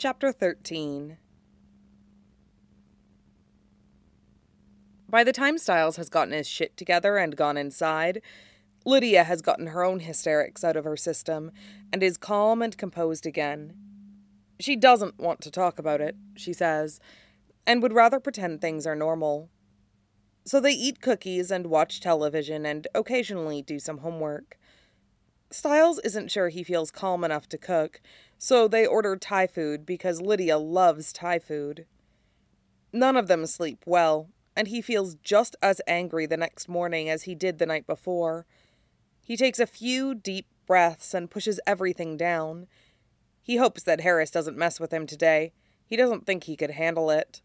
Chapter 13. By the time Stiles has gotten his shit together and gone inside, Lydia has gotten her own hysterics out of her system and is calm and composed again. She doesn't want to talk about it, she says, and would rather pretend things are normal. So they eat cookies and watch television and occasionally do some homework. Stiles isn't sure he feels calm enough to cook, so they order Thai food because Lydia loves Thai food. None of them sleep well, and he feels just as angry the next morning as he did the night before. He takes a few deep breaths and pushes everything down. He hopes that Harris doesn't mess with him today. He doesn't think he could handle it.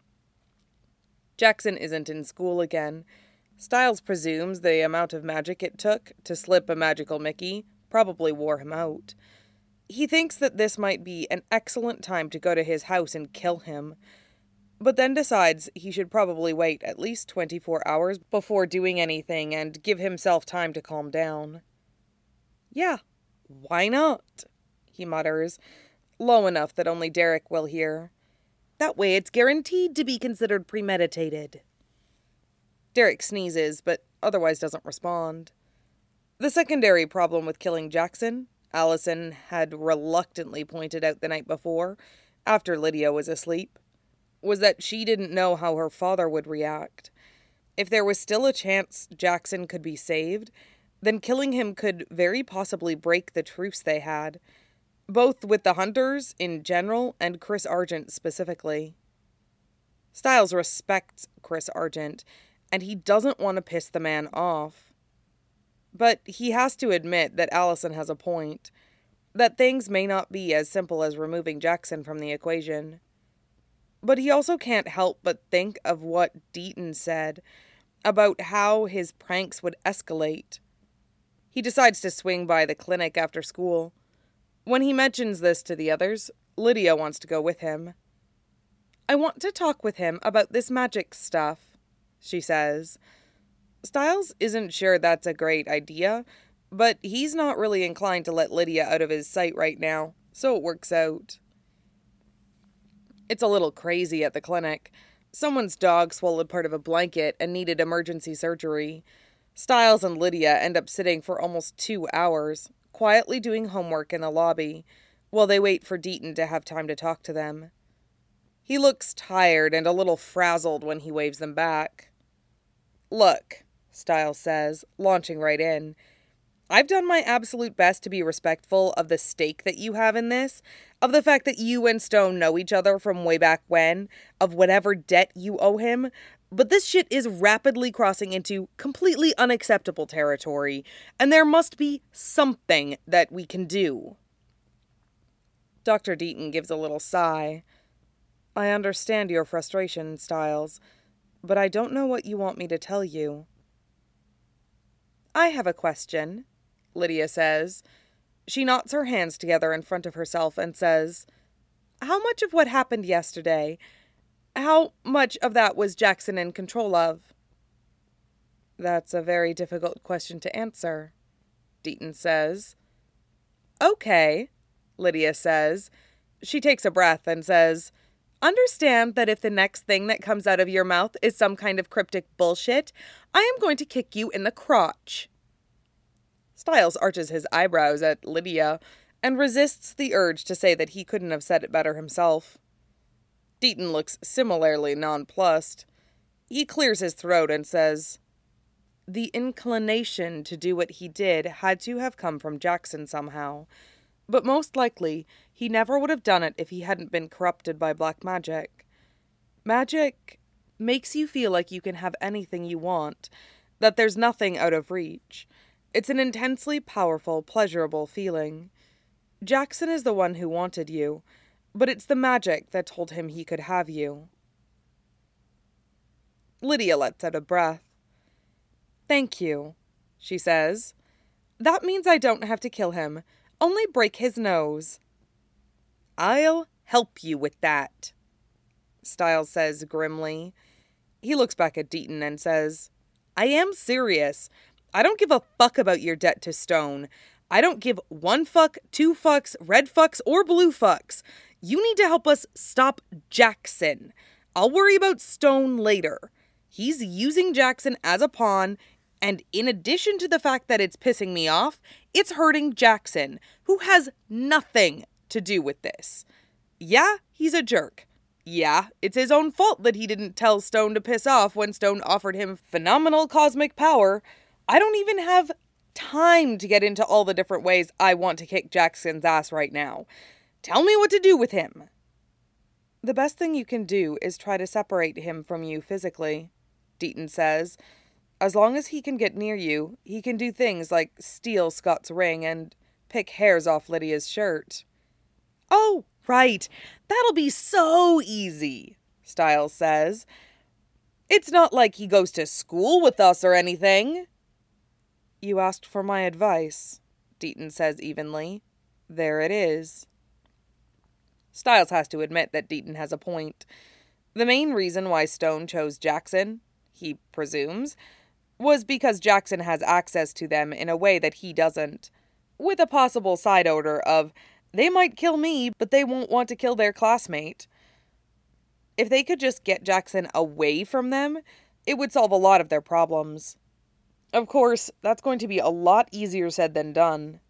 Jackson isn't in school again. Stiles presumes the amount of magic it took to slip a magical Mickey probably wore him out. He thinks that this might be an excellent time to go to his house and kill him, but then decides he should probably wait at least 24 hours before doing anything and give himself time to calm down. "Yeah, why not?" he mutters, low enough that only Derek will hear. "That way it's guaranteed to be considered premeditated." Derek sneezes, but otherwise doesn't respond. The secondary problem with killing Jackson, Allison had reluctantly pointed out the night before, after Lydia was asleep, was that she didn't know how her father would react. If there was still a chance Jackson could be saved, then killing him could very possibly break the truce they had, both with the Hunters in general and Chris Argent specifically. Stiles respects Chris Argent, and he doesn't want to piss the man off. But he has to admit that Allison has a point, that things may not be as simple as removing Jackson from the equation. But he also can't help but think of what Deaton said about how his pranks would escalate. He decides to swing by the clinic after school. When he mentions this to the others, Lydia wants to go with him. "I want to talk with him about this magic stuff," she says. Stiles isn't sure that's a great idea, but he's not really inclined to let Lydia out of his sight right now, so it works out. It's a little crazy at the clinic. Someone's dog swallowed part of a blanket and needed emergency surgery. Stiles and Lydia end up sitting for almost 2 hours, quietly doing homework in the lobby, while they wait for Deaton to have time to talk to them. He looks tired and a little frazzled when he waves them back. "Look," Stiles says, launching right in, "I've done my absolute best to be respectful of the stake that you have in this, of the fact that you and Stone know each other from way back when, of whatever debt you owe him, but this shit is rapidly crossing into completely unacceptable territory, and there must be something that we can do." Dr. Deaton gives a little sigh. "I understand your frustration, Stiles, but I don't know what you want me to tell you." "I have a question," Lydia says. She knots her hands together in front of herself and says, "How much of what happened yesterday, how much of that was Jackson in control of?" "That's a very difficult question to answer," Deaton says. "Okay," Lydia says. She takes a breath and says, "Understand that if the next thing that comes out of your mouth is some kind of cryptic bullshit, I am going to kick you in the crotch." Stiles arches his eyebrows at Lydia and resists the urge to say that he couldn't have said it better himself. Deaton looks similarly nonplussed. He clears his throat and says, "The inclination to do what he did had to have come from Jackson somehow, but most likely he never would have done it if he hadn't been corrupted by black magic. Magic makes you feel like you can have anything you want, that there's nothing out of reach. It's an intensely powerful, pleasurable feeling. Jackson is the one who wanted you, but it's the magic that told him he could have you." Lydia lets out a breath. "Thank you," she says. "That means I don't have to kill him, only break his nose." "I'll help you with that," Stiles says grimly. He looks back at Deaton and says, "I am serious. I don't give a fuck about your debt to Stone. I don't give 1 fuck, 2 fucks, red fucks, or blue fucks. You need to help us stop Jackson. I'll worry about Stone later. He's using Jackson as a pawn, and in addition to the fact that it's pissing me off, it's hurting Jackson, who has nothing to do with this. Yeah, he's a jerk. Yeah, it's his own fault that he didn't tell Stone to piss off when Stone offered him phenomenal cosmic power. I don't even have time to get into all the different ways I want to kick Jackson's ass right now. Tell me what to do with him. The best thing you can do is try to separate him from you physically, Deaton says. As long as he can get near you, he can do things like steal Scott's ring and pick hairs off Lydia's shirt. Oh, right. That'll be so easy, Stiles says. It's not like he goes to school with us or anything. You asked for my advice, Deaton says evenly. There it is. Stiles has to admit that Deaton has a point. The main reason why Stone chose Jackson, he presumes, was because Jackson has access to them in a way that he doesn't, with a possible side order of, they might kill me, but they won't want to kill their classmate. If they could just get Jackson away from them, it would solve a lot of their problems. Of course, that's going to be a lot easier said than done.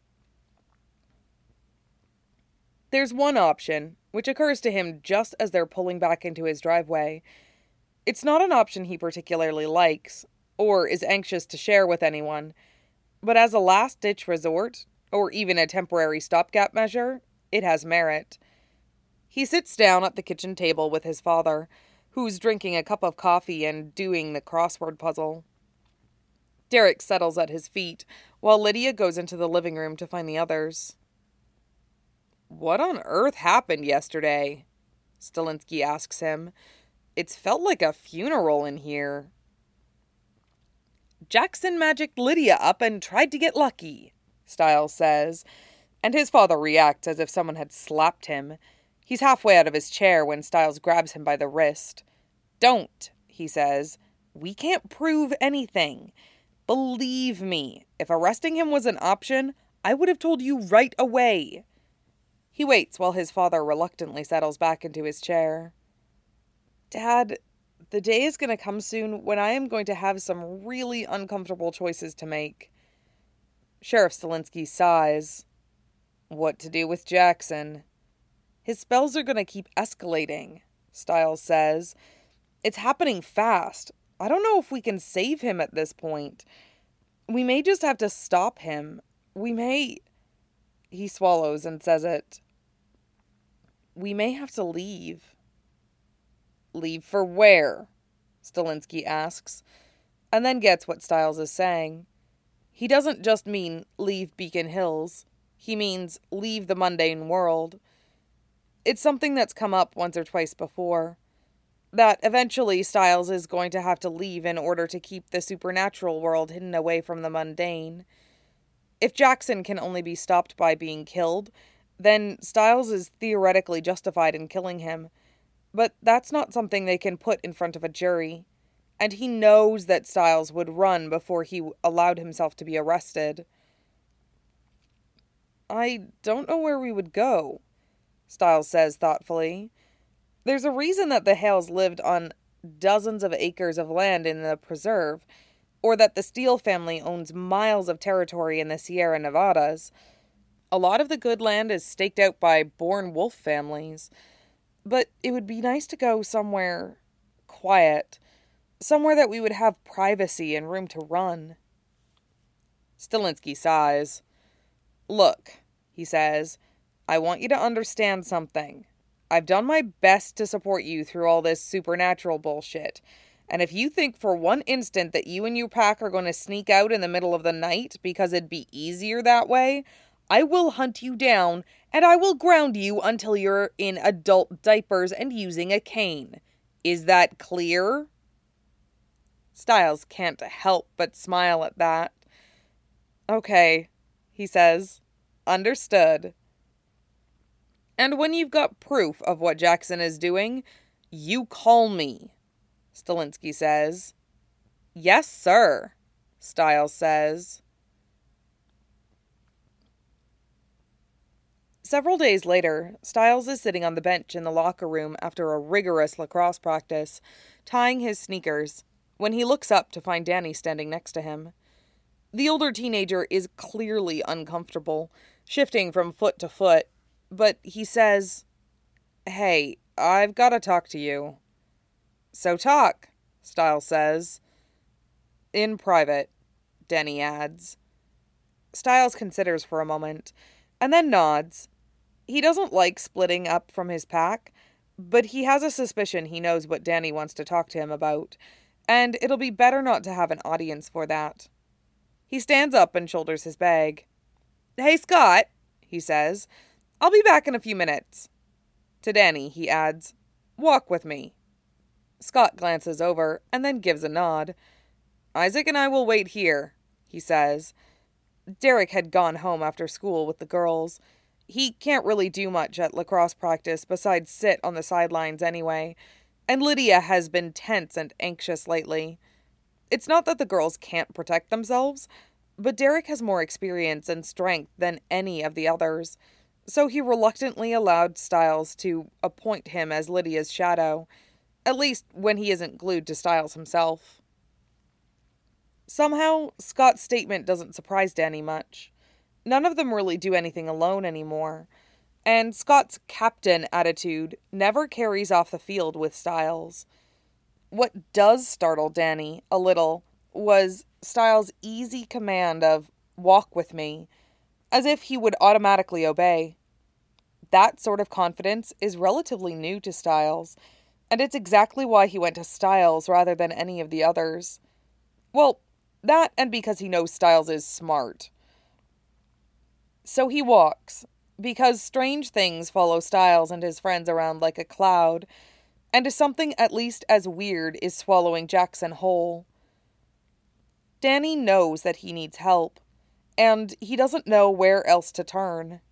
There's one option, which occurs to him just as they're pulling back into his driveway. It's not an option he particularly likes, or is anxious to share with anyone, but as a last-ditch resort, or even a temporary stopgap measure, it has merit. He sits down at the kitchen table with his father, who's drinking a cup of coffee and doing the crossword puzzle. Derek settles at his feet, while Lydia goes into the living room to find the others. What on earth happened yesterday? Stilinski asks him. It's felt like a funeral in here. Jackson magicked Lydia up and tried to get lucky, Stiles says, and his father reacts as if someone had slapped him. He's halfway out of his chair when Stiles grabs him by the wrist. Don't, he says. We can't prove anything. Believe me, if arresting him was an option, I would have told you right away. He waits while his father reluctantly settles back into his chair. Dad, the day is going to come soon when I am going to have some really uncomfortable choices to make. Sheriff Stilinski sighs. What to do with Jackson? His spells are going to keep escalating, Stiles says. It's happening fast. I don't know if we can save him at this point. We may just have to stop him. We may... He swallows and says it. We may have to leave. Leave for where? Stilinski asks, and then gets what Stiles is saying. He doesn't just mean leave Beacon Hills. He means leave the mundane world. It's something that's come up once or twice before. That eventually Stiles is going to have to leave in order to keep the supernatural world hidden away from the mundane. If Jackson can only be stopped by being killed, then Stiles is theoretically justified in killing him. But that's not something they can put in front of a jury. And he knows that Stiles would run before he allowed himself to be arrested. I don't know where we would go, Stiles says thoughtfully. There's a reason that the Hales lived on dozens of acres of land in the preserve, or that the Steele family owns miles of territory in the Sierra Nevadas. A lot of the good land is staked out by born wolf families. But it would be nice to go somewhere quiet, somewhere that we would have privacy and room to run. Stilinski sighs. Look, he says, I want you to understand something. I've done my best to support you through all this supernatural bullshit. And if you think for one instant that you and your pack are going to sneak out in the middle of the night because it'd be easier that way, I will hunt you down and I will ground you until you're in adult diapers and using a cane. Is that clear? Stiles can't help but smile at that. Okay, he says. Understood. And when you've got proof of what Jackson is doing, you call me, Stilinski says. Yes, sir, Stiles says. Several days later, Styles is sitting on the bench in the locker room after a rigorous lacrosse practice, tying his sneakers, when he looks up to find Danny standing next to him. The older teenager is clearly uncomfortable, shifting from foot to foot, but he says, "Hey, I've got to talk to you." "So talk," Styles says. "In private," Danny adds. Styles considers for a moment, and then nods. He doesn't like splitting up from his pack, but he has a suspicion he knows what Danny wants to talk to him about, and it'll be better not to have an audience for that. He stands up and shoulders his bag. "Hey, Scott," he says. "I'll be back in a few minutes." To Danny, he adds, "Walk with me." Scott glances over and then gives a nod. "Isaac and I will wait here," he says. Derek had gone home after school with the girls. He can't really do much at lacrosse practice besides sit on the sidelines anyway, and Lydia has been tense and anxious lately. It's not that the girls can't protect themselves, but Derek has more experience and strength than any of the others, so he reluctantly allowed Styles to appoint him as Lydia's shadow, at least when he isn't glued to Styles himself. Somehow, Scott's statement doesn't surprise Danny much. None of them really do anything alone anymore, and Scott's captain attitude never carries off the field with Styles. What does startle Danny a little was Styles' easy command of "walk with me," as if he would automatically obey. That sort of confidence is relatively new to Styles, and it's exactly why he went to Styles rather than any of the others. Well, that and because he knows Styles is smart. So he walks, because strange things follow Styles and his friends around like a cloud, and something at least as weird is swallowing Jackson whole. Danny knows that he needs help, and he doesn't know where else to turn.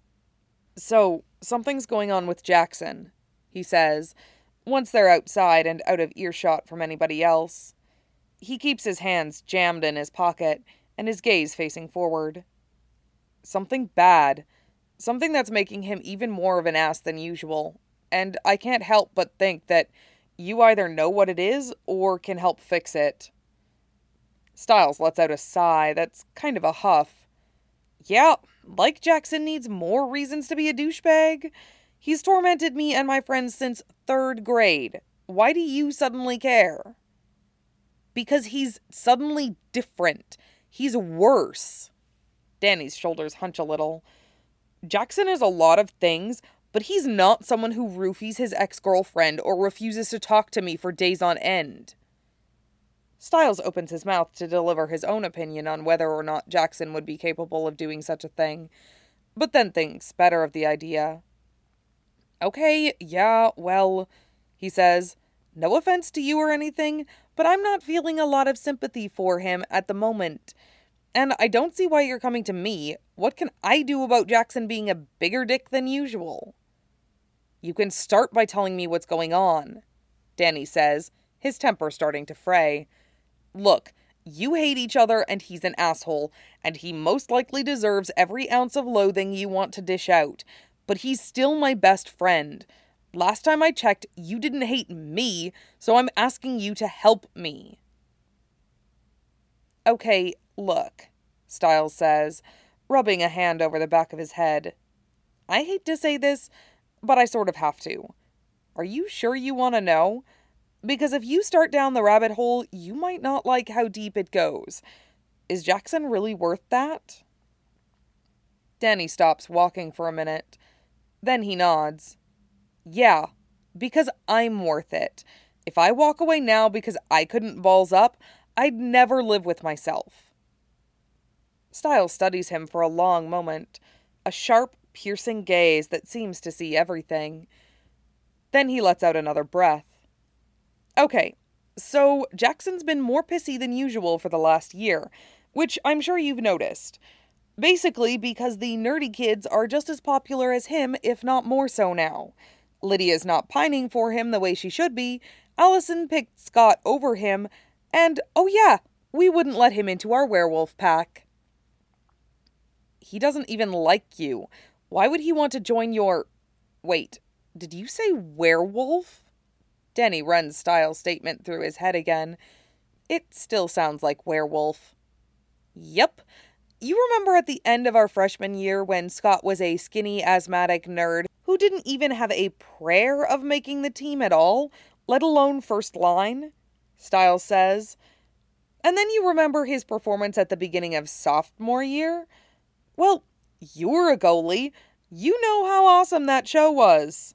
"So, something's going on with Jackson," he says, once they're outside and out of earshot from anybody else. He keeps his hands jammed in his pocket and his gaze facing forward. "Something bad. Something that's making him even more of an ass than usual, and I can't help but think that you either know what it is or can help fix it." Styles lets out a sigh that's kind of a huff. "Yeah, like Jackson needs more reasons to be a douchebag. He's tormented me and my friends since 3rd grade. Why do you suddenly care?" "Because he's suddenly different. He's worse." Danny's shoulders hunch a little. "Jackson is a lot of things, but he's not someone who roofies his ex-girlfriend or refuses to talk to me for days on end." Styles opens his mouth to deliver his own opinion on whether or not Jackson would be capable of doing such a thing, but then thinks better of the idea. "Okay, yeah, well," he says, "no offense to you or anything, but I'm not feeling a lot of sympathy for him at the moment. And I don't see why you're coming to me. What can I do about Jackson being a bigger dick than usual?" "You can start by telling me what's going on," Danny says, his temper starting to fray. "Look, you hate each other and he's an asshole, and he most likely deserves every ounce of loathing you want to dish out, but he's still my best friend. Last time I checked, you didn't hate me, so I'm asking you to help me." "Okay, look," Styles says, rubbing a hand over the back of his head. "I hate to say this, but I sort of have to. Are you sure you want to know? Because if you start down the rabbit hole, you might not like how deep it goes. Is Jackson really worth that?" Danny stops walking for a minute. Then he nods. "Yeah, because I'm worth it. If I walk away now because I couldn't balls up, I'd never live with myself." Styles studies him for a long moment, a sharp, piercing gaze that seems to see everything. Then he lets out another breath. "Okay, so Jackson's been more pissy than usual for the last year, which I'm sure you've noticed. Basically because the nerdy kids are just as popular as him, if not more so now. Lydia's not pining for him the way she should be, Allison picked Scott over him, and, oh yeah, we wouldn't let him into our werewolf pack." "He doesn't even like you. Why would he want to join your... Wait, did you say werewolf? Denny runs Styles' statement through his head again. It still sounds like werewolf. Yep. You remember at the end of our freshman year when Scott was a skinny, asthmatic nerd who didn't even have a prayer of making the team at all, let alone first line? Styles says. And then you remember his performance at the beginning of sophomore year? Well, you were a goalie. You know how awesome that show was.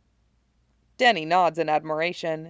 Denny nods in admiration.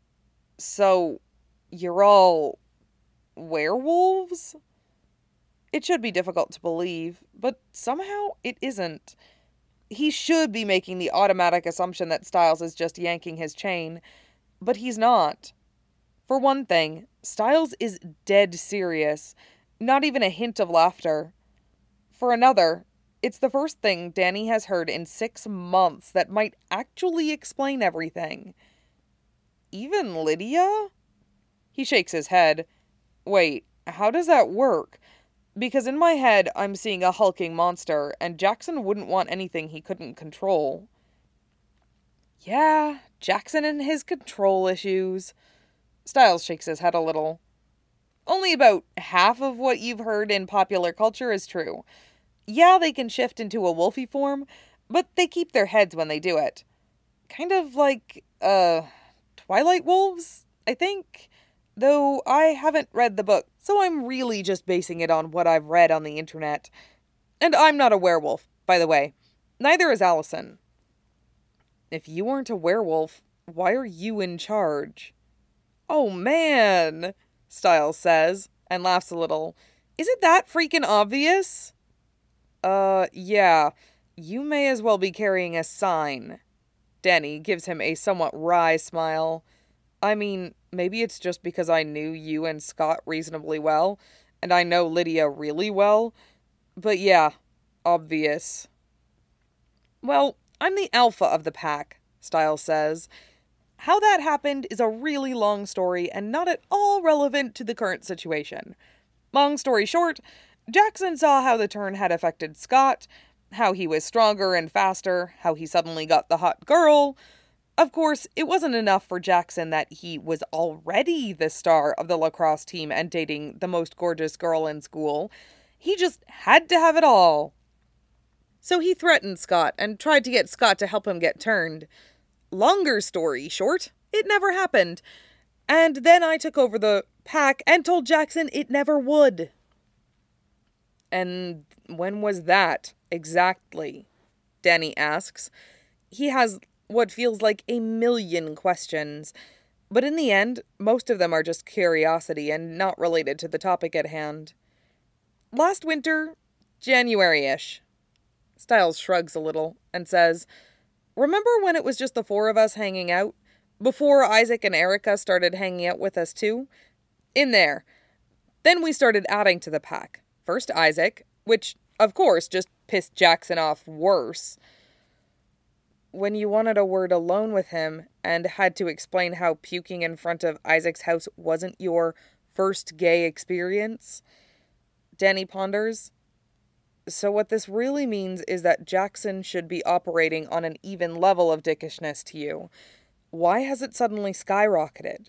So, you're all... werewolves? It should be difficult to believe, but somehow it isn't. He should be making the automatic assumption that Styles is just yanking his chain, but he's not. For one thing, Styles is dead serious, not even a hint of laughter. For another, it's the first thing Danny has heard in 6 months that might actually explain everything. Even Lydia? He shakes his head. Wait, how does that work? Because in my head, I'm seeing a hulking monster, and Jackson wouldn't want anything he couldn't control. Yeah, Jackson and his control issues. Styles shakes his head a little. Only about half of what you've heard in popular culture is true. Yeah, they can shift into a wolfy form, but they keep their heads when they do it. Kind of like, Twilight Wolves, I think? Though I haven't read the book, so I'm really just basing it on what I've read on the internet. And I'm not a werewolf, by the way. Neither is Allison. If you aren't a werewolf, why are you in charge? Oh man, Styles says, and laughs a little. Is it that freaking obvious? Yeah. You may as well be carrying a sign. Denny gives him a somewhat wry smile. I mean, maybe it's just because I knew you and Scott reasonably well, and I know Lydia really well. But yeah, obvious. Well, I'm the alpha of the pack, Styles says. How that happened is a really long story and not at all relevant to the current situation. Long story short, Jackson saw how the turn had affected Scott, how he was stronger and faster, how he suddenly got the hot girl. Of course, it wasn't enough for Jackson that he was already the star of the lacrosse team and dating the most gorgeous girl in school. He just had to have it all. So he threatened Scott and tried to get Scott to help him get turned. Longer story short, it never happened. And then I took over the pack and told Jackson it never would. And when was that, exactly? Danny asks. He has what feels like a million questions, but in the end, most of them are just curiosity and not related to the topic at hand. Last winter, January-ish. Styles shrugs a little and says, Remember when it was just the 4 of us hanging out? Before Isaac and Erica started hanging out with us too? In there. Then we started adding to the pack. First Isaac, which, of course, just pissed Jackson off worse. When you wanted a word alone with him and had to explain how puking in front of Isaac's house wasn't your first gay experience? Danny ponders. So what this really means is that Jackson should be operating on an even level of dickishness to you. Why has it suddenly skyrocketed?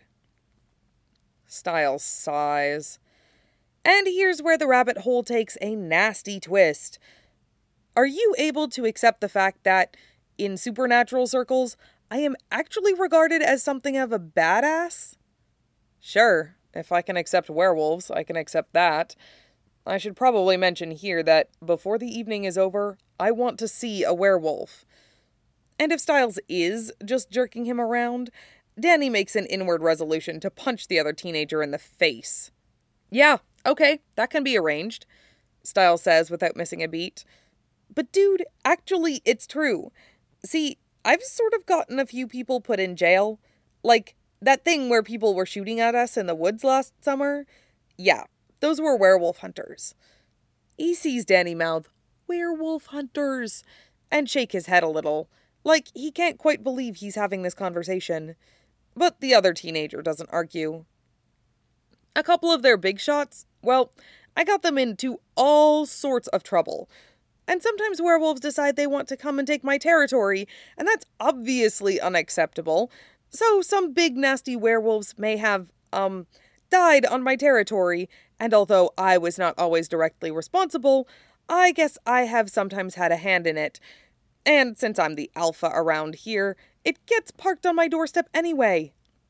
Styles sighs. And here's where the rabbit hole takes a nasty twist. Are you able to accept the fact that, in supernatural circles, I am actually regarded as something of a badass? Sure, if I can accept werewolves, I can accept that. I should probably mention here that before the evening is over, I want to see a werewolf. And if Styles is just jerking him around, Danny makes an inward resolution to punch the other teenager in the face. Yeah, okay, that can be arranged, Styles says without missing a beat. But dude, actually, it's true. See, I've sort of gotten a few people put in jail. Like, that thing where people were shooting at us in the woods last summer. Yeah, those were werewolf hunters. He sees Danny mouth, werewolf hunters, and shake his head a little, like he can't quite believe he's having this conversation. But the other teenager doesn't argue. A couple of their big shots, well, I got them into all sorts of trouble. And sometimes werewolves decide they want to come and take my territory, and that's obviously unacceptable. So some big nasty werewolves may have, died on my territory, and although I was not always directly responsible, I guess I have sometimes had a hand in it. And since I'm the alpha around here, it gets parked on my doorstep anyway.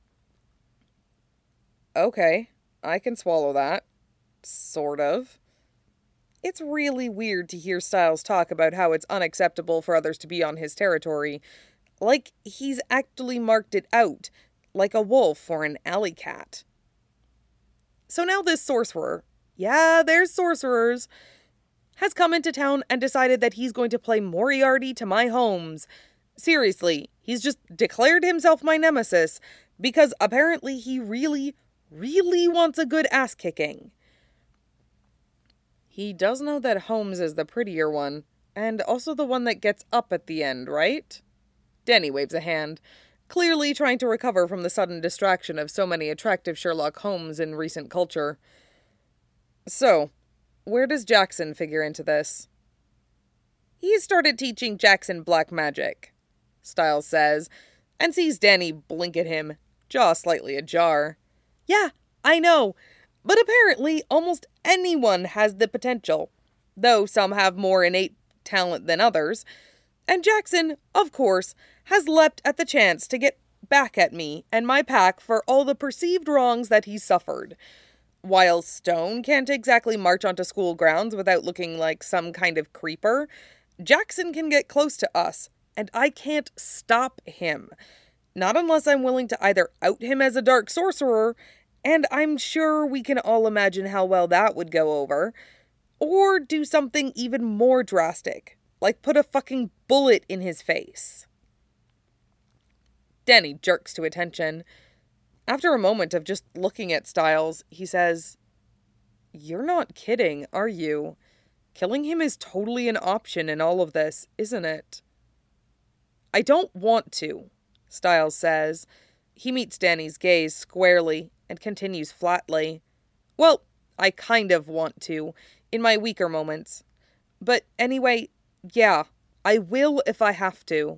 Okay, I can swallow that. Sort of. It's really weird to hear Styles talk about how it's unacceptable for others to be on his territory. Like he's actually marked it out, like a wolf or an alley cat. So now this sorcerer, yeah, there's sorcerers, has come into town and decided that he's going to play Moriarty to my Holmes. Seriously, he's just declared himself my nemesis because apparently he really, really wants a good ass kicking. He does know that Holmes is the prettier one, and also the one that gets up at the end, right? Denny waves a hand, clearly trying to recover from the sudden distraction of so many attractive Sherlock Holmes in recent culture. So, where does Jackson figure into this? He started teaching Jackson black magic, Styles says, and sees Danny blink at him, jaw slightly ajar. Yeah, I know, but apparently almost anyone has the potential, though some have more innate talent than others. And Jackson, of course, has leapt at the chance to get back at me and my pack for all the perceived wrongs that he's suffered. While Stone can't exactly march onto school grounds without looking like some kind of creeper, Jackson can get close to us, and I can't stop him. Not unless I'm willing to either out him as a dark sorcerer, and I'm sure we can all imagine how well that would go over, or do something even more drastic, like put a fucking bullet in his face. Denny jerks to attention. After a moment of just looking at Styles, he says, "You're not kidding, are you? Killing him is totally an option in all of this, isn't it?" "I don't want to," Styles says. He meets Danny's gaze squarely and continues flatly. "Well, I kind of want to, in my weaker moments. But anyway, yeah, I will if I have to."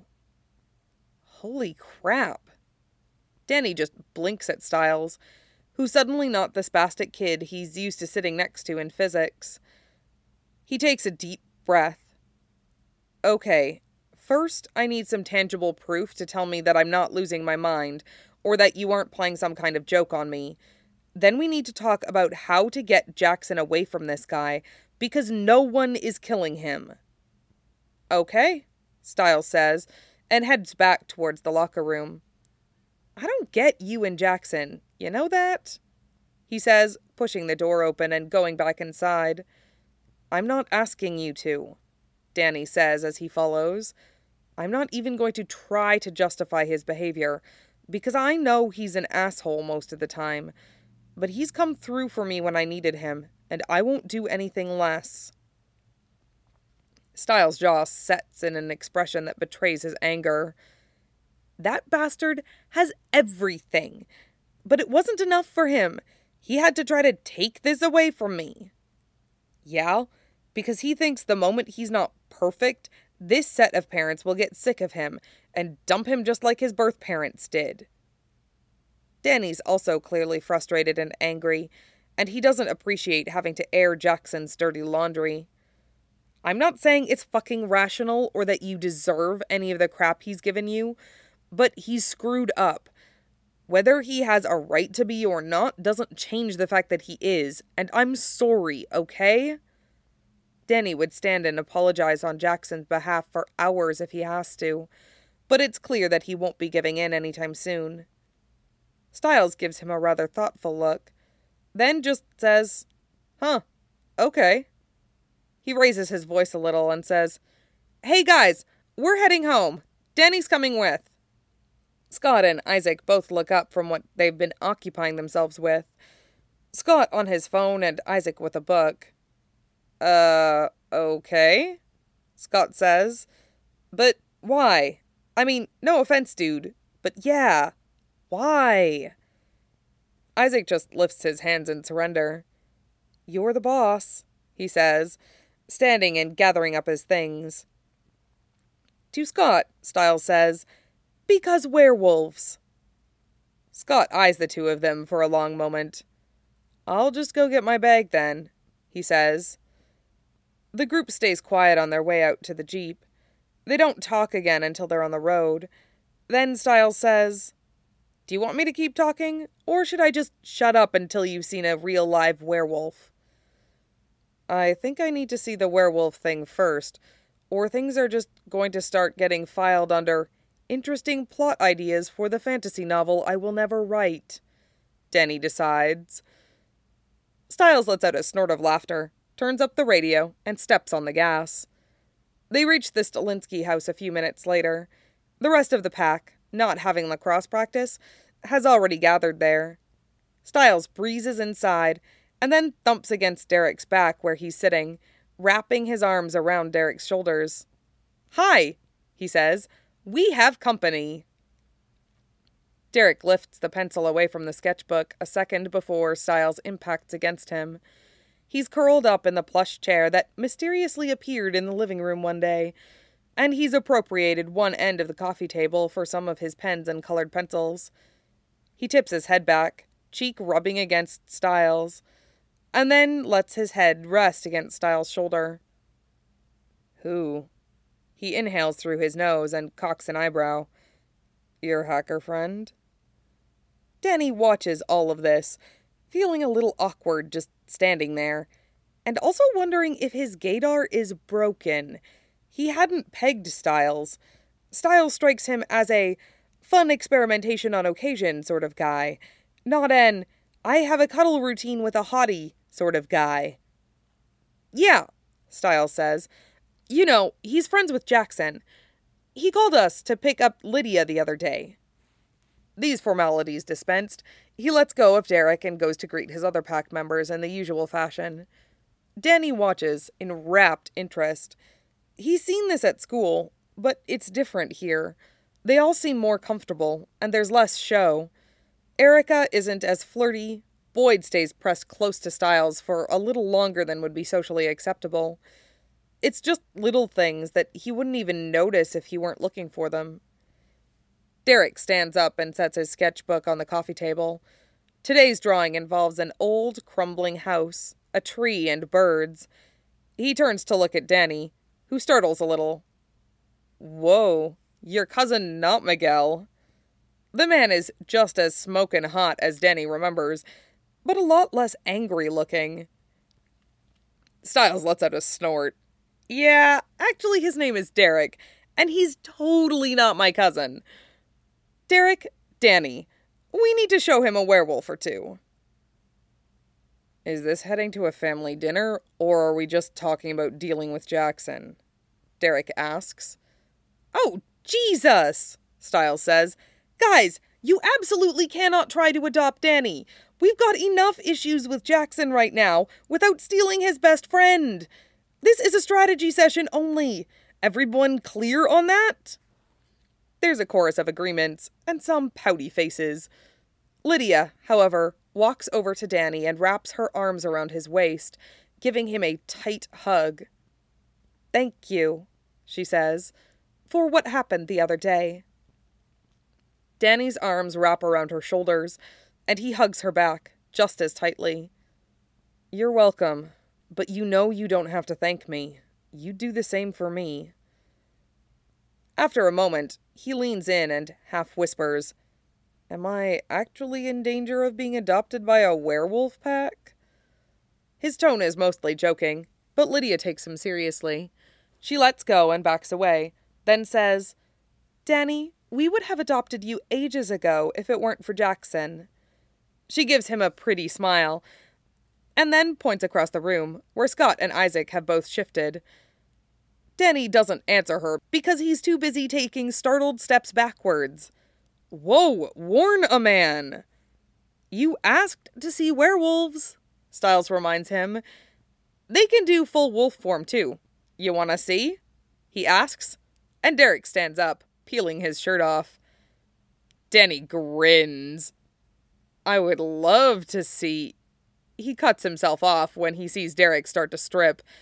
Holy crap. Danny just blinks at Styles, who's suddenly not the spastic kid he's used to sitting next to in physics. He takes a deep breath. "Okay, first I need some tangible proof to tell me that I'm not losing my mind, or that you aren't playing some kind of joke on me. Then we need to talk about how to get Jackson away from this guy, because no one is killing him." "Okay," Styles says, and heads back towards the locker room. "I don't get you and Jackson, you know that?" he says, pushing the door open and going back inside. "I'm not asking you to," Danny says as he follows. "I'm not even going to try to justify his behavior, because I know he's an asshole most of the time. But he's come through for me when I needed him, and I won't do anything less." Styles' jaw sets in an expression that betrays his anger. That bastard has everything. But it wasn't enough for him. He had to try to take this away from me. Yeah, because he thinks the moment he's not perfect, this set of parents will get sick of him and dump him just like his birth parents did. Danny's also clearly frustrated and angry, and he doesn't appreciate having to air Jackson's dirty laundry. I'm not saying it's fucking rational or that you deserve any of the crap he's given you, but he's screwed up. Whether he has a right to be or not doesn't change the fact that he is, and I'm sorry, okay? Danny would stand and apologize on Jackson's behalf for hours if he has to, but it's clear that he won't be giving in anytime soon. Styles gives him a rather thoughtful look, then just says, "Huh, okay." He raises his voice a little and says, "Hey guys, we're heading home. Danny's coming with." Scott and Isaac both look up from what they've been occupying themselves with. Scott on his phone and Isaac with a book. Okay," Scott says. "But why? I mean, no offense, dude, but yeah, why?" Isaac just lifts his hands in surrender. "You're the boss," he says, standing and gathering up his things. To Scott, Stiles says, "Because werewolves." Scott eyes the two of them for a long moment. "I'll just go get my bag then," he says. The group stays quiet on their way out to the Jeep. They don't talk again until they're on the road. Then Stiles says, "Do you want me to keep talking, or should I just shut up until you've seen a real live werewolf?" "I think I need to see the werewolf thing first, or things are just going to start getting filed under interesting plot ideas for the fantasy novel I will never write," Danny decides. Stiles lets out a snort of laughter, turns up the radio, and steps on the gas. They reach the Stalinsky house a few minutes later. The rest of the pack, not having lacrosse practice, has already gathered there. Stiles breezes inside, and then thumps against Derek's back where he's sitting, wrapping his arms around Derek's shoulders. "Hi," he says. "We have company." Derek lifts the pencil away from the sketchbook a second before Stiles impacts against him. He's curled up in the plush chair that mysteriously appeared in the living room one day, and he's appropriated one end of the coffee table for some of his pens and colored pencils. He tips his head back, cheek rubbing against Stiles, and then lets his head rest against Stiles' shoulder. "Who?" He inhales through his nose and cocks an eyebrow. "Your hacker friend?" Danny watches all of this, feeling a little awkward just standing there, and also wondering if his gaydar is broken. He hadn't pegged Stiles. Stiles strikes him as a fun experimentation on occasion sort of guy, not an I have a cuddle routine with a hottie sort of guy. "Yeah," Stiles says. "You know, he's friends with Jackson. He called us to pick up Lydia the other day." These formalities dispensed, he lets go of Derek and goes to greet his other pack members in the usual fashion. Danny watches in rapt interest. He's seen this at school, but it's different here. They all seem more comfortable, and there's less show. Erica isn't as flirty. Boyd stays pressed close to Stiles for a little longer than would be socially acceptable. It's just little things that he wouldn't even notice if he weren't looking for them. Derek stands up and sets his sketchbook on the coffee table. Today's drawing involves an old, crumbling house, a tree, and birds. He turns to look at Danny, who startles a little. "Whoa, your cousin not Miguel." The man is just as smokin' hot as Danny remembers, but a lot less angry looking. Stiles lets out a snort. "Yeah, actually his name is Derek, and he's totally not my cousin. Derek, Danny, we need to show him a werewolf or two." "Is this heading to a family dinner, or are we just talking about dealing with Jackson?" Derek asks. "Oh, Jesus," Stiles says. "Guys, you absolutely cannot try to adopt Danny. We've got enough issues with Jackson right now without stealing his best friend. This is a strategy session only. Everyone clear on that?" There's a chorus of agreements, and some pouty faces. Lydia, however, walks over to Danny and wraps her arms around his waist, giving him a tight hug. "Thank you," she says, "for what happened the other day." Danny's arms wrap around her shoulders, and he hugs her back, just as tightly. "You're welcome, but you know you don't have to thank me. You do the same for me." After a moment, he leans in and half whispers, "Am I actually in danger of being adopted by a werewolf pack?" His tone is mostly joking, but Lydia takes him seriously. She lets go and backs away, then says, "Danny, we would have adopted you ages ago if it weren't for Jackson." She gives him a pretty smile, and then points across the room, where Scott and Isaac have both shifted. Danny doesn't answer her because he's too busy taking startled steps backwards. "Whoa, warn a man!" "You asked to see werewolves," Stiles reminds him. "They can do full wolf form too. You wanna see?" he asks, and Derek stands up, peeling his shirt off. Danny grins. "I would love to see..." He cuts himself off when he sees Derek start to strip,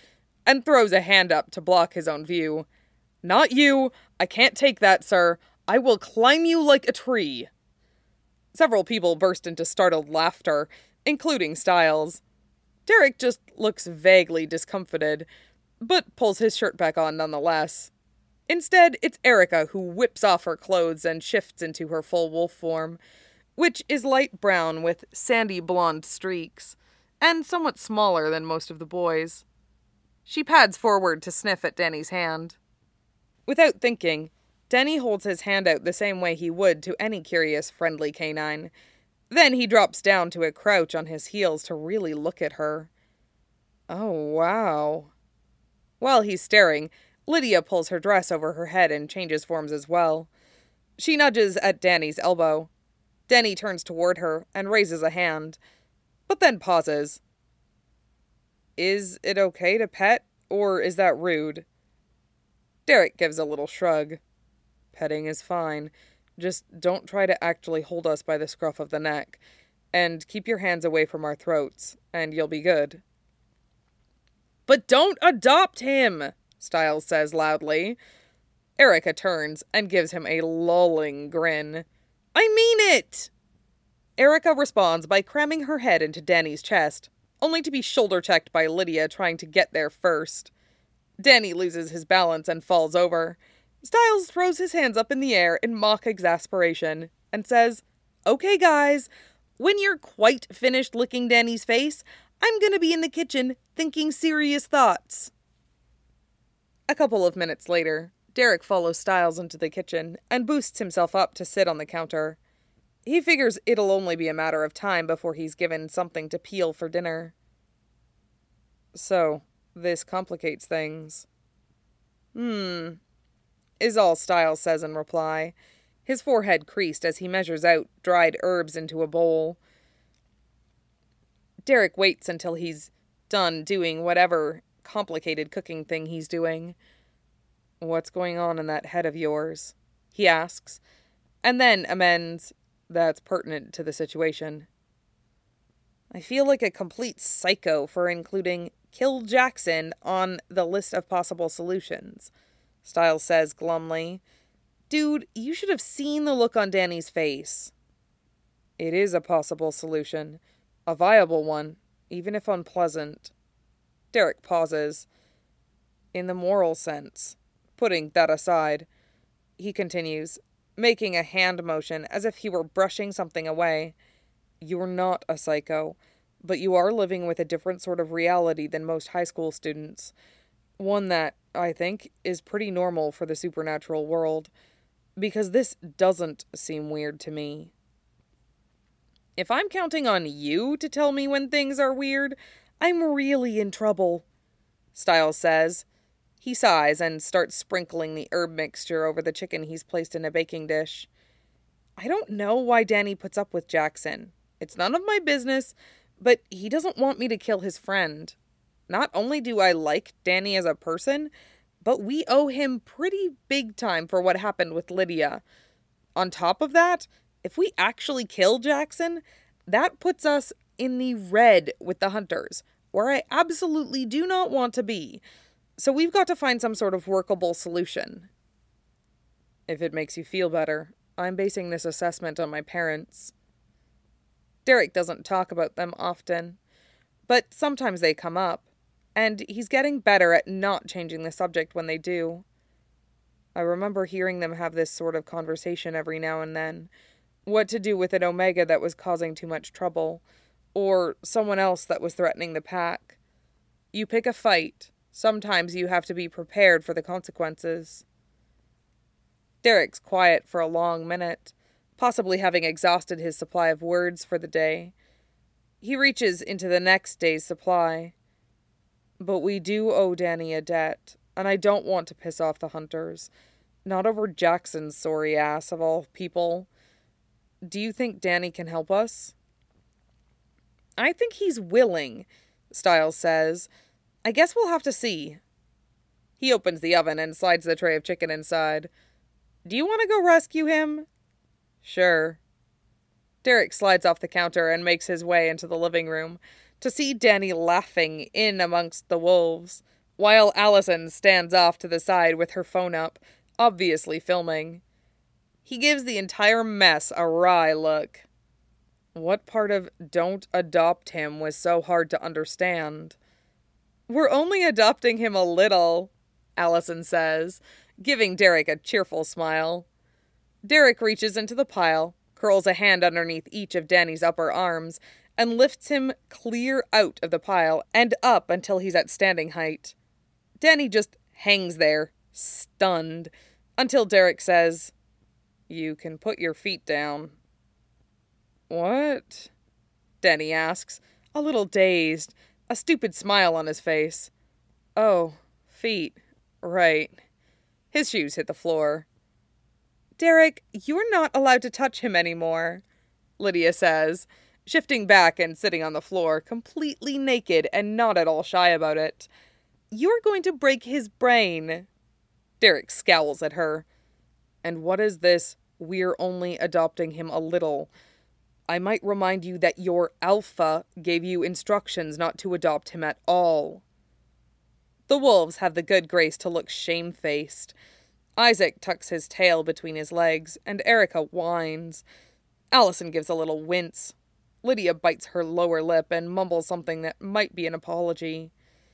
and throws a hand up to block his own view. "Not you! I can't take that, sir. I will climb you like a tree." Several people burst into startled laughter, including Styles. Derek just looks vaguely discomfited, but pulls his shirt back on nonetheless. Instead, it's Erica who whips off her clothes and shifts into her full wolf form, which is light brown with sandy blonde streaks, and somewhat smaller than most of the boys. She pads forward to sniff at Danny's hand. Without thinking, Danny holds his hand out the same way he would to any curious, friendly canine. Then he drops down to a crouch on his heels to really look at her. Oh, wow. While he's staring, Lydia pulls her dress over her head and changes forms as well. She nudges at Danny's elbow. Danny turns toward her and raises a hand, but then pauses. Is it okay to pet, or is that rude? Derek gives a little shrug. Petting is fine. Just don't try to actually hold us by the scruff of the neck, and keep your hands away from our throats, and you'll be good. But don't adopt him, Styles says loudly. Erica turns and gives him a lulling grin. I mean it! Erica responds by cramming her head into Danny's chest, only to be shoulder-checked by Lydia trying to get there first. Danny loses his balance and falls over. Styles throws his hands up in the air in mock exasperation and says, Okay, guys, when you're quite finished licking Danny's face, I'm gonna be in the kitchen thinking serious thoughts. A couple of minutes later, Derek follows Styles into the kitchen and boosts himself up to sit on the counter. He figures it'll only be a matter of time before he's given something to peel for dinner. So, this complicates things. Is all Styles says in reply, his forehead creased as he measures out dried herbs into a bowl. Derek waits until he's done doing whatever complicated cooking thing he's doing. What's going on in that head of yours? He asks, and then amends, that's pertinent to the situation. I feel like a complete psycho for including kill Jackson on the list of possible solutions, Styles says glumly. Dude, you should have seen the look on Danny's face. It is a possible solution. A viable one, even if unpleasant. Derek pauses. In the moral sense. Putting that aside, he continues, making a hand motion as if he were brushing something away. You're not a psycho, but you are living with a different sort of reality than most high school students. One that, I think, is pretty normal for the supernatural world, because this doesn't seem weird to me. If I'm counting on you to tell me when things are weird, I'm really in trouble, Styles says. He sighs and starts sprinkling the herb mixture over the chicken he's placed in a baking dish. I don't know why Danny puts up with Jackson. It's none of my business, but he doesn't want me to kill his friend. Not only do I like Danny as a person, but we owe him pretty big time for what happened with Lydia. On top of that, if we actually kill Jackson, that puts us in the red with the hunters, where I absolutely do not want to be. So we've got to find some sort of workable solution. If it makes you feel better, I'm basing this assessment on my parents. Derek doesn't talk about them often, but sometimes they come up, and he's getting better at not changing the subject when they do. I remember hearing them have this sort of conversation every now and then. What to do with an Omega that was causing too much trouble, or someone else that was threatening the pack. You pick a fight. Sometimes you have to be prepared for the consequences. Derek's quiet for a long minute, possibly having exhausted his supply of words for the day. He reaches into the next day's supply. But we do owe Danny a debt, and I don't want to piss off the hunters. Not over Jackson's sorry ass, of all people. Do you think Danny can help us? I think he's willing, Styles says. I guess we'll have to see. He opens the oven and slides the tray of chicken inside. Do you want to go rescue him? Sure. Derek slides off the counter and makes his way into the living room to see Danny laughing in amongst the wolves, while Allison stands off to the side with her phone up, obviously filming. He gives the entire mess a wry look. What part of "don't adopt him" was so hard to understand? "We're only adopting him a little," Allison says, giving Derek a cheerful smile. Derek reaches into the pile, curls a hand underneath each of Danny's upper arms, and lifts him clear out of the pile and up until he's at standing height. Danny just hangs there, stunned, until Derek says, "You can put your feet down." "What?" Danny asks, a little dazed, a stupid smile on his face. "Oh, feet. Right." His shoes hit the floor. "Derek, you're not allowed to touch him anymore," Lydia says, shifting back and sitting on the floor, completely naked and not at all shy about it. "You're going to break his brain." Derek scowls at her. "And what is this, 'we're only adopting him a little'? I might remind you that your alpha gave you instructions not to adopt him at all." The wolves have the good grace to look shamefaced. Isaac tucks his tail between his legs, and Erica whines. Allison gives a little wince. Lydia bites her lower lip and mumbles something that might be an apology.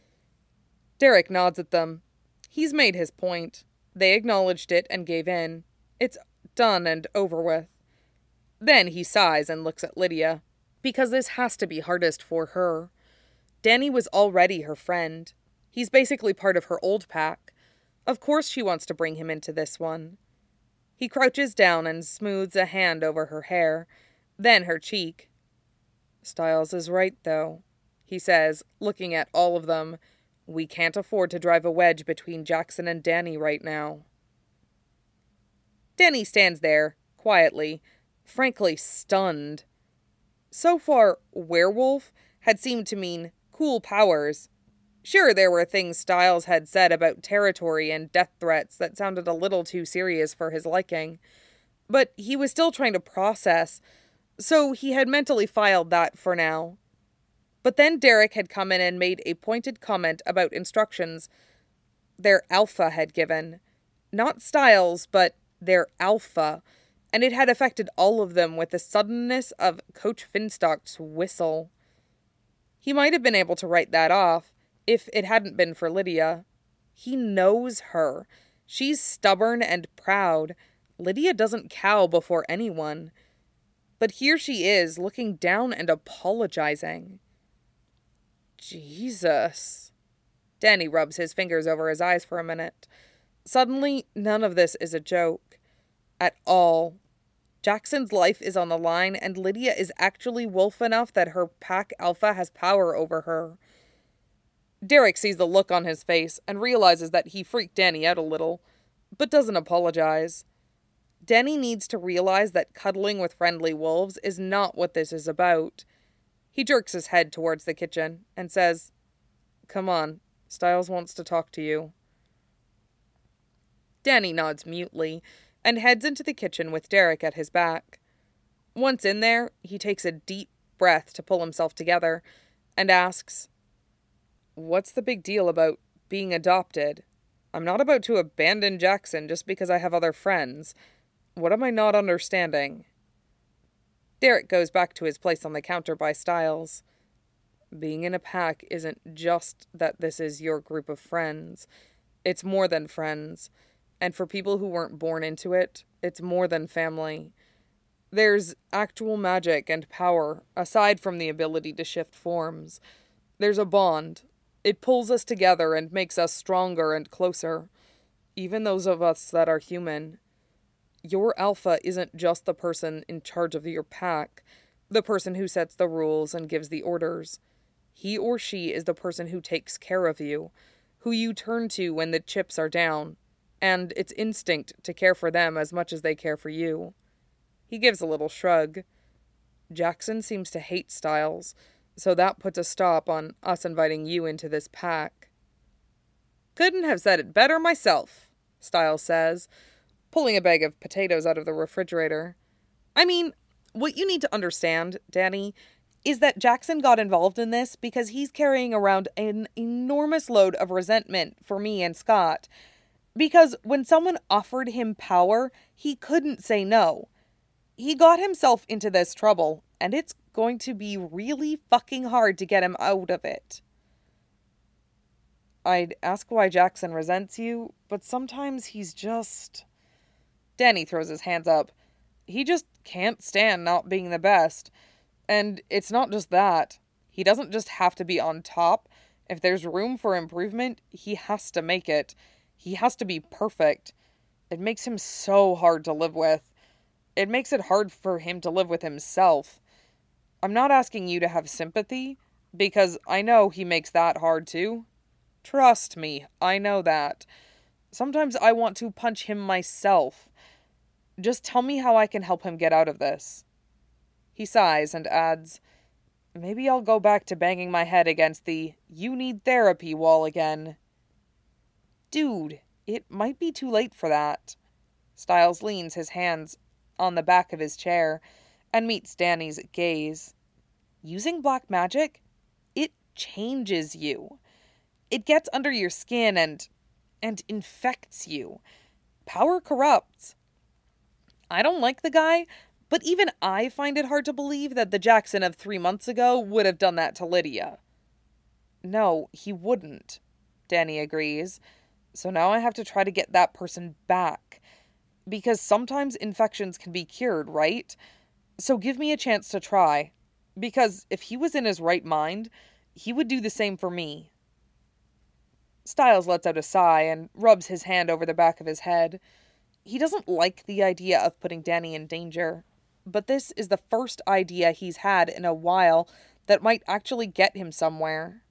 Derek nods at them. He's made his point. They acknowledged it and gave in. It's done and over with. Then he sighs and looks at Lydia, because this has to be hardest for her. Danny was already her friend. He's basically part of her old pack. Of course she wants to bring him into this one. He crouches down and smooths a hand over her hair, then her cheek. "Stiles is right, though," he says, looking at all of them. "We can't afford to drive a wedge between Jackson and Danny right now." Danny stands there, quietly, frankly stunned. So far, werewolf had seemed to mean cool powers. Sure, there were things Stiles had said about territory and death threats that sounded a little too serious for his liking, but he was still trying to process, so he had mentally filed that for now. But then Derek had come in and made a pointed comment about instructions their alpha had given. Not Stiles, but their alpha, and it had affected all of them with the suddenness of Coach Finstock's whistle. He might have been able to write that off, if it hadn't been for Lydia. He knows her. She's stubborn and proud. Lydia doesn't cow before anyone. But here she is, looking down and apologizing. Jesus. Danny rubs his fingers over his eyes for a minute. Suddenly, none of this is a joke. At all. Jackson's life is on the line, and Lydia is actually wolf enough that her pack alpha has power over her. Derek sees the look on his face and realizes that he freaked Danny out a little, but doesn't apologize. Danny needs to realize that cuddling with friendly wolves is not what this is about. He jerks his head towards the kitchen and says, "Come on, Stiles wants to talk to you." Danny nods mutely and heads into the kitchen with Derek at his back. Once in there, he takes a deep breath to pull himself together and asks, "What's the big deal about being adopted? I'm not about to abandon Jackson just because I have other friends. What am I not understanding?" Derek goes back to his place on the counter by Stiles. "Being in a pack isn't just that this is your group of friends. It's more than friends. And for people who weren't born into it, it's more than family. There's actual magic and power, aside from the ability to shift forms. There's a bond. It pulls us together and makes us stronger and closer, even those of us that are human. Your alpha isn't just the person in charge of your pack, the person who sets the rules and gives the orders. He or she is the person who takes care of you, who you turn to when the chips are down, and it's instinct to care for them as much as they care for you." He gives a little shrug. "Jackson seems to hate Stiles, so that puts a stop on us inviting you into this pack." "Couldn't have said it better myself," Stiles says, pulling a bag of potatoes out of the refrigerator. "I mean, what you need to understand, Danny, is that Jackson got involved in this because he's carrying around an enormous load of resentment for me and Scott. Because when someone offered him power, he couldn't say no. He got himself into this trouble, and it's going to be really fucking hard to get him out of it. I'd ask why Jackson resents you, but sometimes he's just... Danny throws his hands up. He just can't stand not being the best. And it's not just that. He doesn't just have to be on top. If there's room for improvement, he has to make it. He has to be perfect. It makes him so hard to live with. It makes it hard for him to live with himself. I'm not asking you to have sympathy, because I know he makes that hard too. Trust me, I know that. Sometimes I want to punch him myself. Just tell me how I can help him get out of this. He sighs and adds, maybe I'll go back to banging my head against the "you need therapy" wall again. Dude, it might be too late for that. Stiles leans his hands on the back of his chair and meets Danny's gaze. Using black magic? It changes you. It gets under your skin and infects you. Power corrupts. I don't like the guy, but even I find it hard to believe that the Jackson of 3 months ago would have done that to Lydia. No, he wouldn't, Danny agrees. So now I have to try to get that person back. Because sometimes infections can be cured, right? So give me a chance to try. Because if he was in his right mind, he would do the same for me. Stiles lets out a sigh and rubs his hand over the back of his head. He doesn't like the idea of putting Danny in danger, but this is the first idea he's had in a while that might actually get him somewhere.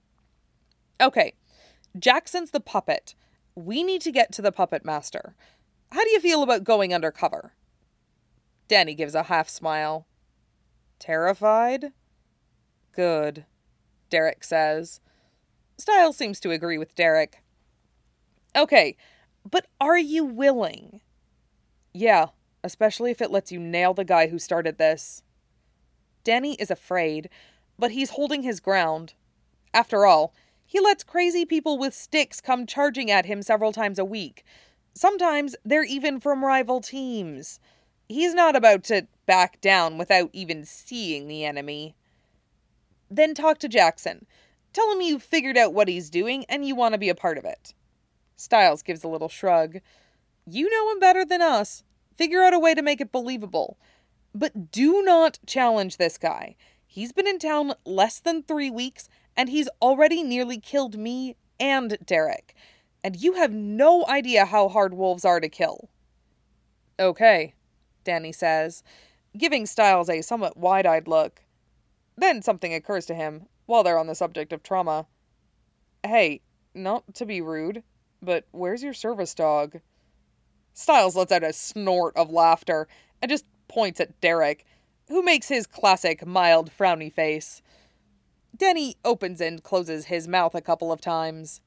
Okay, Jackson's the puppet. We need to get to the puppet master. How do you feel about going undercover? Danny gives a half smile. Terrified? Good, Derek says. Stiles seems to agree with Derek. Okay, but are you willing? Yeah, especially if it lets you nail the guy who started this. Danny is afraid, but he's holding his ground. After all, he lets crazy people with sticks come charging at him several times a week. Sometimes they're even from rival teams. He's not about to back down without even seeing the enemy. Then talk to Jackson. Tell him you've figured out what he's doing and you want to be a part of it. Stiles gives a little shrug. You know him better than us. Figure out a way to make it believable. But do not challenge this guy. He's been in town less than 3 weeks, and he's already nearly killed me and Derek. And you have no idea how hard wolves are to kill. Okay, Danny says, giving Stiles a somewhat wide-eyed look. Then something occurs to him, while they're on the subject of trauma. Hey, not to be rude, but where's your service dog? Stiles lets out a snort of laughter and just points at Derek, who makes his classic mild frowny face. Danny opens and closes his mouth a couple of times.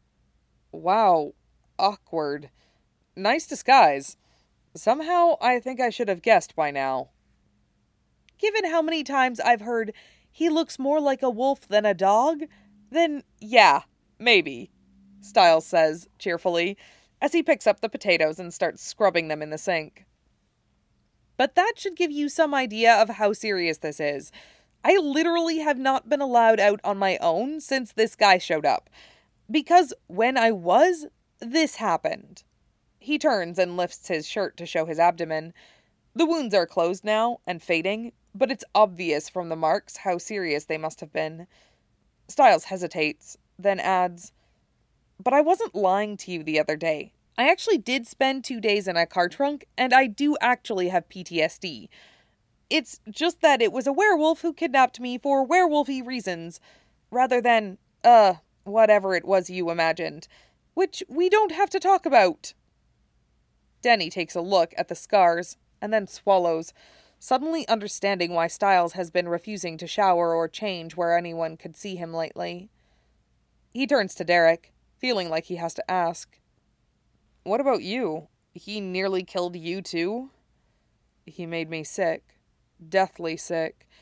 Wow, awkward. Nice disguise. Somehow I think I should have guessed by now. Given how many times I've heard he looks more like a wolf than a dog, then yeah, maybe, Stiles says cheerfully, as he picks up the potatoes and starts scrubbing them in the sink. But that should give you some idea of how serious this is. I literally have not been allowed out on my own since this guy showed up. Because when I was, this happened. He turns and lifts his shirt to show his abdomen. The wounds are closed now and fading, but it's obvious from the marks how serious they must have been. Stiles hesitates, then adds, But I wasn't lying to you the other day. I actually did spend 2 days in a car trunk, and I do actually have PTSD. It's just that it was a werewolf who kidnapped me for werewolfy reasons, rather than, whatever it was you imagined, which we don't have to talk about. Danny takes a look at the scars, and then swallows, suddenly understanding why Stiles has been refusing to shower or change where anyone could see him lately. He turns to Derek, feeling like he has to ask, What about you? He nearly killed you too? He made me sick. Deathly sick.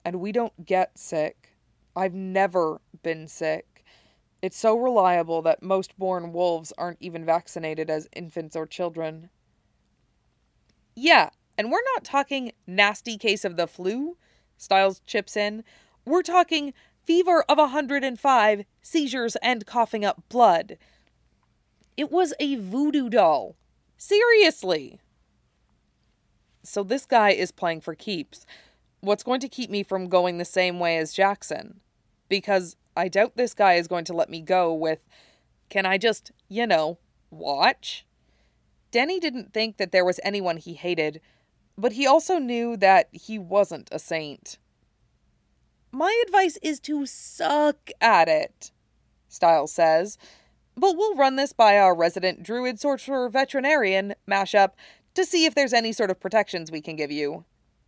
and we don't get sick. I've never been sick. It's so reliable that most born wolves aren't even vaccinated as infants or children. Yeah, and we're not talking nasty case of the flu, Styles chips in. We're talking fever of 105, seizures, and coughing up blood. It was a voodoo doll. Seriously. So this guy is playing for keeps. What's going to keep me from going the same way as Jackson? Because I doubt this guy is going to let me go with, can I just, watch? Denny didn't think that there was anyone he hated, but he also knew that he wasn't a saint. My advice is to suck at it, Styles says, but we'll run this by our resident druid sorcerer veterinarian mashup to see if there's any sort of protections we can give you.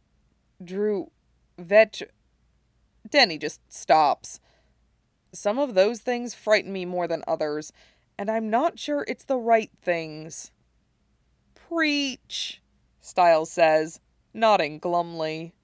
Denny just stops. Some of those things frighten me more than others, and I'm not sure it's the right things. Preach, Styles says, nodding glumly.